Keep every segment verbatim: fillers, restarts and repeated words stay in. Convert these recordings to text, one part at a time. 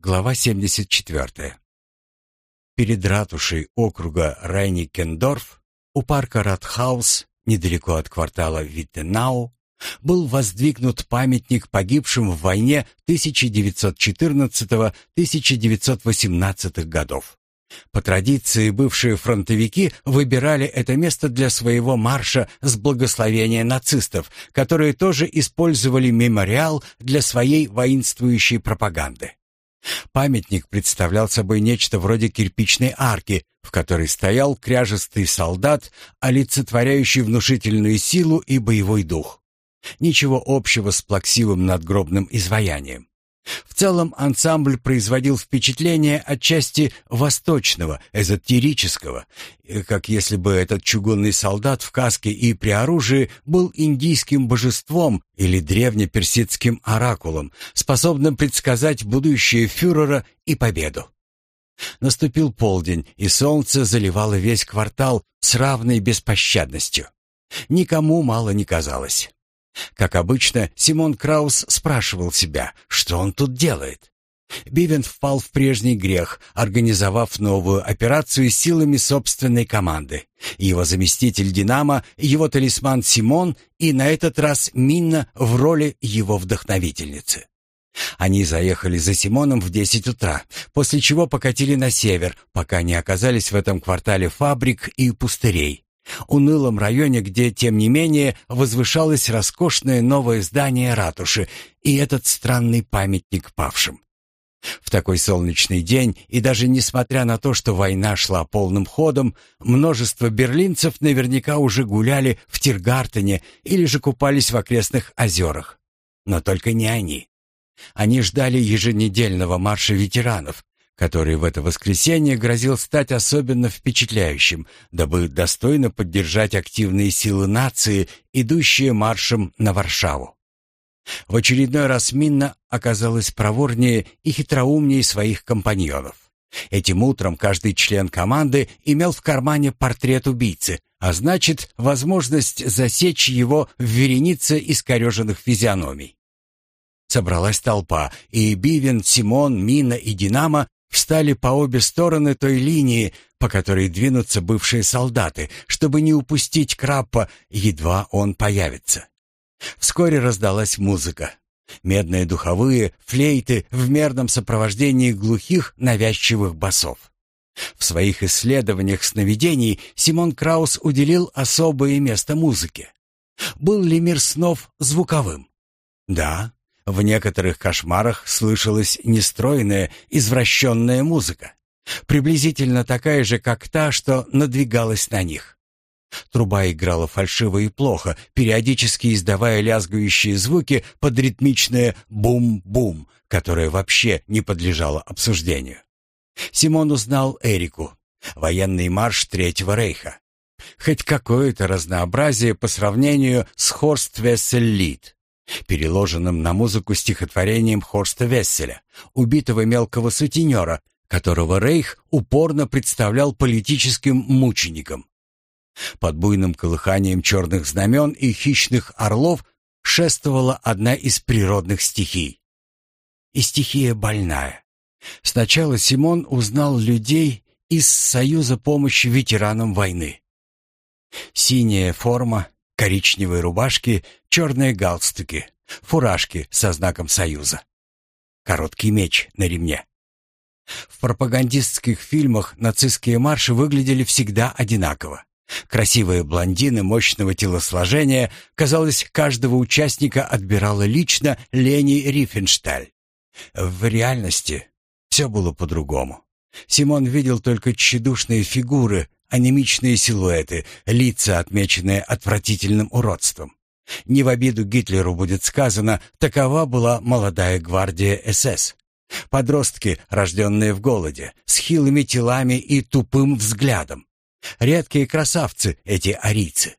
Глава семьдесят четвертая. Перед ратушей округа Рейникендорф, у парка Ратхаус, недалеко от квартала Виттенау, был воздвигнут памятник погибшим в войне тысяча девятьсот четырнадцатого — тысяча девятьсот восемнадцатого годов. По традиции, бывшие фронтовики выбирали это место для своего марша с благословения нацистов, которые тоже использовали мемориал для своей воинствующей пропаганды. Памятник представлял собой нечто вроде кирпичной арки, в которой стоял кряжестый солдат, олицетворяющий внушительную силу и боевой дух. Ничего общего с плаксивым надгробным изваянием. В целом ансамбль производил впечатление отчасти восточного, эзотерического, как если бы этот чугунный солдат в каске и при оружии был индийским божеством или древнеперсидским оракулом, способным предсказать будущее фюрера и победу. Наступил полдень, и солнце заливало весь квартал с равной беспощадностью. Никому мало не казалось. Как обычно, Симон Краус спрашивал себя, что он тут делает. Бивен впал в прежний грех, организовав новую операцию силами собственной команды. Его заместитель Динамо, его талисман Симон и на этот раз Минна в роли его вдохновительницы. Они заехали за Симоном в десять утра, после чего покатили на север, пока не оказались в этом квартале фабрик и пустырей. Унылом районе, где, тем не менее, возвышалось роскошное новое здание ратуши и этот странный памятник павшим. В такой солнечный день, и даже несмотря на то, что война шла полным ходом, множество берлинцев наверняка уже гуляли в Тиргартене или же купались в окрестных озерах. Но только не они. Они ждали еженедельного марша ветеранов, который в это воскресенье грозил стать особенно впечатляющим, дабы достойно поддержать активные силы нации, идущие маршем на Варшаву. В очередной раз Минна оказалась проворнее и хитроумнее своих компаньонов. Этим утром каждый член команды имел в кармане портрет убийцы, а значит, возможность засечь его в веренице искореженных физиономий. Собралась толпа, и Бивен, Симон, Минна и Динамо встали по обе стороны той линии, по которой двинутся бывшие солдаты, чтобы не упустить Краппа, едва он появится. Вскоре раздалась музыка. Медные духовые, флейты в мерном сопровождении глухих, навязчивых басов. В своих исследованиях сновидений Симон Краус уделил особое место музыке. Был ли мир снов звуковым? Да. В некоторых кошмарах слышалась нестройная, извращенная музыка, приблизительно такая же, как та, что надвигалась на них. Труба играла фальшиво и плохо, периодически издавая лязгающие звуки под ритмичное «бум-бум», которое вообще не подлежало обсуждению. Симон узнал Эрику, военный марш Третьего рейха. Хоть какое-то разнообразие по сравнению с «Хорст Вессель-Лид», переложенным на музыку стихотворением Хорста Весселя, убитого мелкого сутенера, которого Рейх упорно представлял политическим мучеником. Под буйным колыханием черных знамен и хищных орлов шествовала одна из природных стихий. И стихия больная. Сначала Симон узнал людей из Союза помощи ветеранам войны. Синяя форма, коричневые рубашки, черные галстуки, фуражки со знаком Союза. Короткий меч на ремне. В пропагандистских фильмах нацистские марши выглядели всегда одинаково. Красивые блондины мощного телосложения, казалось, каждого участника отбирала лично Лени Рифеншталь. В реальности все было по-другому. Симон видел только тщедушные фигуры, анемичные силуэты, лица, отмеченные отвратительным уродством. Не в обиду Гитлеру будет сказано, такова была молодая гвардия эс эс. Подростки, рожденные в голоде, с хилыми телами и тупым взглядом. Редкие красавцы эти арийцы.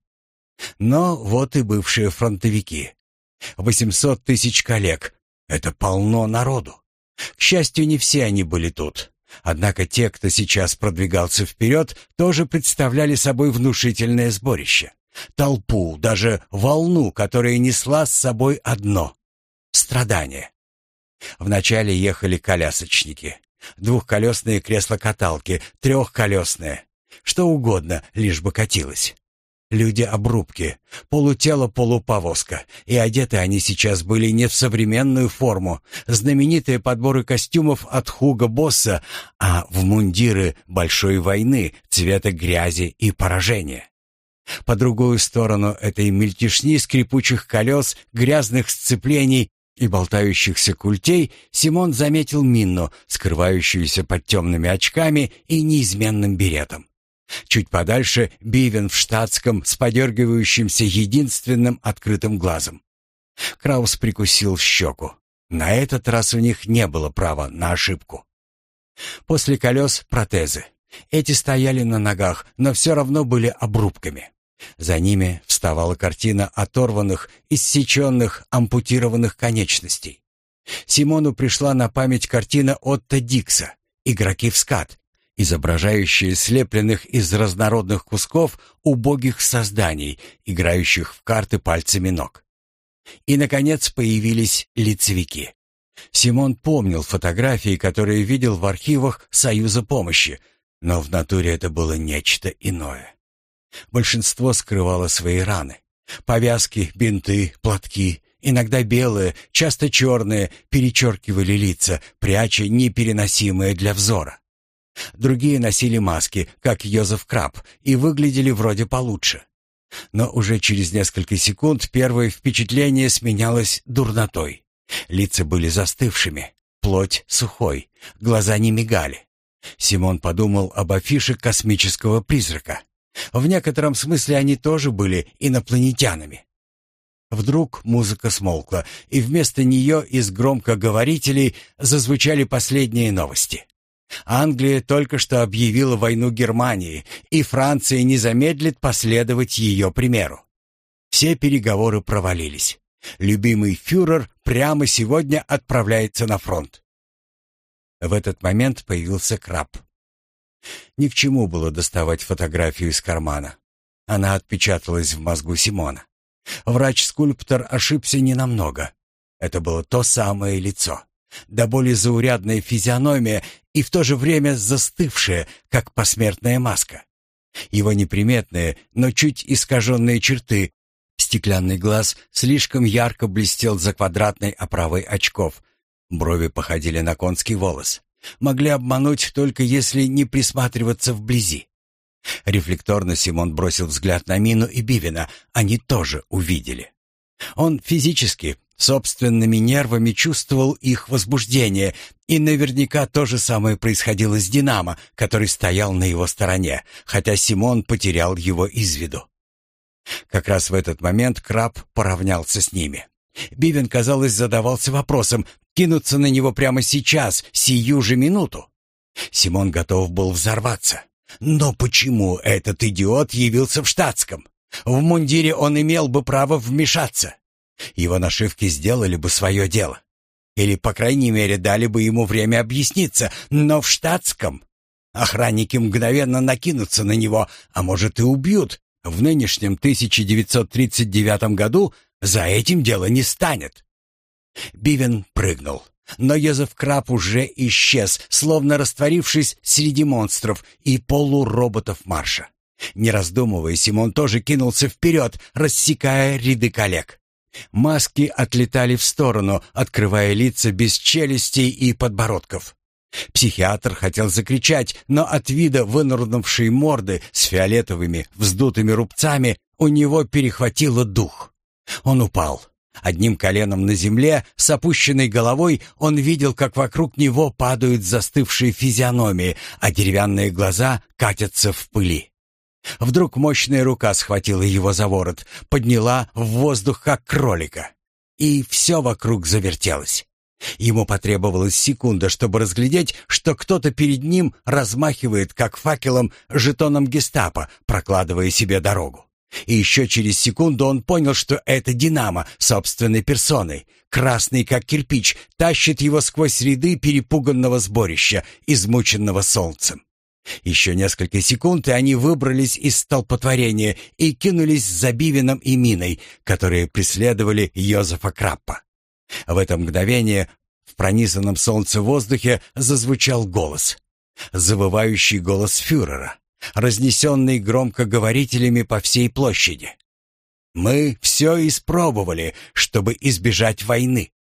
Но вот и бывшие фронтовики. восемьсот тысяч коллег. Это полно народу. К счастью, не все они были тут. Однако те, кто сейчас продвигался вперед, тоже представляли собой внушительное сборище. Толпу, даже волну, которая несла с собой одно — страдание. Вначале ехали колясочники. Двухколесные кресла-каталки, трехколесные. Что угодно, лишь бы катилось. Люди-обрубки, полутело-полуповозка. И одеты они сейчас были не в современную форму, знаменитые подборы костюмов от Хуго Босса, а в мундиры большой войны цвета грязи и поражения. По другую сторону этой мельтешни скрипучих колес, грязных сцеплений и болтающихся культей Симон заметил Минну, скрывающуюся под темными очками и неизменным беретом. Чуть подальше Бивен в штатском с подергивающимся единственным открытым глазом. Краус прикусил щеку. На этот раз у них не было права на ошибку. После колес протезы. Эти стояли на ногах, но все равно были обрубками. За ними вставала картина оторванных, иссеченных, ампутированных конечностей. Симону пришла на память картина Отто Дикса «Игроки в скат», изображающая слепленных из разнородных кусков убогих созданий, играющих в карты пальцами ног. И, наконец, появились лицевики. Симон помнил фотографии, которые видел в архивах Союза помощи, но в натуре это было нечто иное. Большинство скрывало свои раны. Повязки, бинты, платки, иногда белые, часто черные, перечеркивали лица, пряча непереносимое для взора. Другие носили маски, как Йозеф Краб, и выглядели вроде получше. Но уже через несколько секунд первое впечатление сменялось дурнотой. Лица были застывшими, плоть сухой, глаза не мигали. Симон подумал об афише космического призрака. В некотором смысле они тоже были инопланетянами. Вдруг музыка смолкла, и вместо нее из громкоговорителей зазвучали последние новости. Англия только что объявила войну Германии, и Франция не замедлит последовать ее примеру. Все переговоры провалились. Любимый фюрер прямо сегодня отправляется на фронт. В этот момент появился Краб. Ни к чему было доставать фотографию из кармана. Она отпечаталась в мозгу Симона. Врач-скульптор ошибся ненамного. Это было то самое лицо. До боли заурядная физиономия и в то же время застывшая, как посмертная маска. Его неприметные, но чуть искаженные черты. Стеклянный глаз слишком ярко блестел за квадратной оправой очков. Брови походили на конский волос. Могли обмануть только если не присматриваться вблизи. Рефлекторно Симон бросил взгляд на Мину и Бивена. Они тоже увидели. Он физически, собственными нервами чувствовал их возбуждение, и наверняка то же самое происходило с Динамо, который стоял на его стороне, хотя Симон потерял его из виду. Как раз в этот момент Краб поравнялся с ними. Бивен, казалось, задавался вопросом, кинуться на него прямо сейчас, сию же минуту. Симон готов был взорваться. Но почему этот идиот явился в штатском? В мундире он имел бы право вмешаться. Его нашивки сделали бы свое дело. Или, по крайней мере, дали бы ему время объясниться. Но в штатском охранники мгновенно накинутся на него, а может и убьют. В нынешнем тысяча девятьсот тридцать девятом году за этим дело не станет. Бивен прыгнул, но Йозеф Краб уже исчез, словно растворившись среди монстров и полуроботов марша. Не раздумывая, Симон тоже кинулся вперед, рассекая ряды коллег. Маски отлетали в сторону, открывая лица без челюстей и подбородков. Психиатр хотел закричать, но от вида вынырнувшей морды с фиолетовыми вздутыми рубцами у него перехватило дух. Он упал. Одним коленом на земле, с опущенной головой, он видел, как вокруг него падают застывшие физиономии, а деревянные глаза катятся в пыли. Вдруг мощная рука схватила его за ворот, подняла в воздух, как кролика. И все вокруг завертелось. Ему потребовалась секунда, чтобы разглядеть, что кто-то перед ним размахивает, как факелом, жетоном гестапо, прокладывая себе дорогу. И еще через секунду он понял, что это Динамо собственной персоной, красный как кирпич, тащит его сквозь ряды перепуганного сборища, измученного солнцем. Еще несколько секунд, и они выбрались из столпотворения и кинулись за Бивеном и Миной, которые преследовали Йозефа Крабба. В это мгновение В пронизанном солнце воздухе зазвучал голос. Завывающий голос фюрера, разнесенный громкоговорителями по всей площади. «Мы все испробовали, чтобы избежать войны.